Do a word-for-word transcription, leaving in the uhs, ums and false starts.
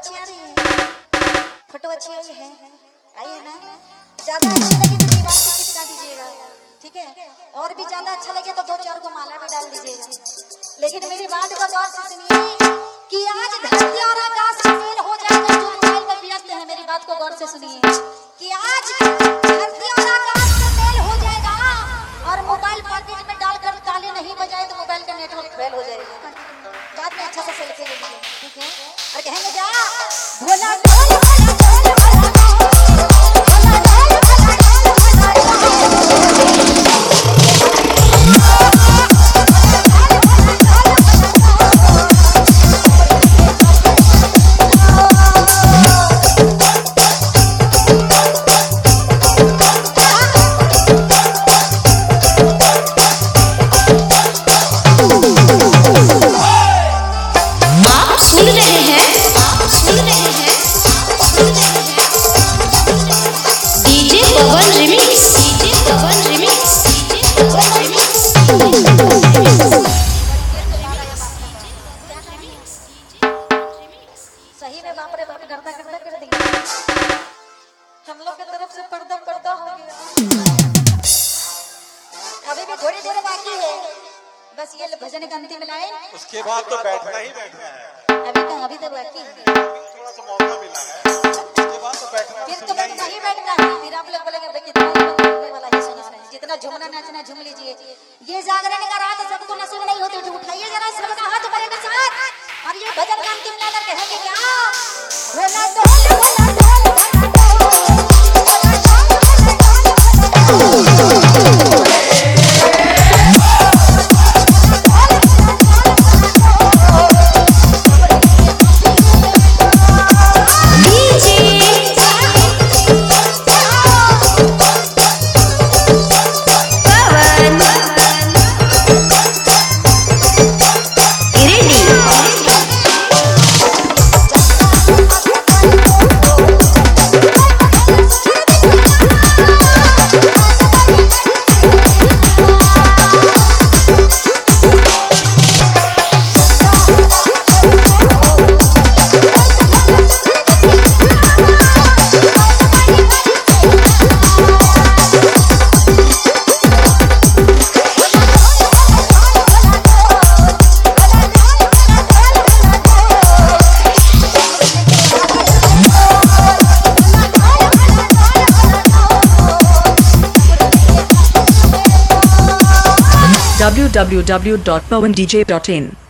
अच्छी आ रही है, फोटो अच्छी आई है, आई है ना। ज्यादा अच्छी लगी तो दीवार पे चिपका दीजिएगा, ठीक है। और भी ज्यादा अच्छा लगे तो दो चार को माला भी डाल दीजिएगा। लेकिन मेरी बात को गौर से सुनिए कि आज धरती और आकाश का मेल हो जाएगा। जो मोबाइल पर व्यस्त है मेरी बात को गौर से सुनिए कि आज धरती और आकाश का मेल हो जाएगा। और मोबाइल पॉकेट में डालकर ताले नहीं बजाए तो मोबाइल का नेटवर्क फेल हो जाएगा। बाद में अच्छा से सेल्फी ले लीजिए, ठीक है। और कहेंगे जा भोला ढोल भोला ढोल भोला सही में बाप रे बाप करता करता कर दिया। हम लोग की तरफ से पर्दा पर्दा हो गया। अभी भी थोड़ी देर बाकी है, बस ये भजन का अंतिम लाइन, उसके बाद तो बैठना ही बैठना है। अभी तो अभी तो बाकी है, थोड़ा सा मौका मिला है, उसके बाद तो बैठना फिर तो बैठना ही बैठना है। फिर आप लोग बोलेंगे कितना बोलने वाला ही सुना रहे हैं। जितना झूमना नाचना झूम लीजिए। ये जागरण का रात सबको नसीब नहीं होती, उठाइए जरा सबका हाथ ऊपर के साथ। और ये भजन का अंतिम लाइन कहेंगे क्या भोला ढोल भोला ढोल w w w dot pawan d j dot in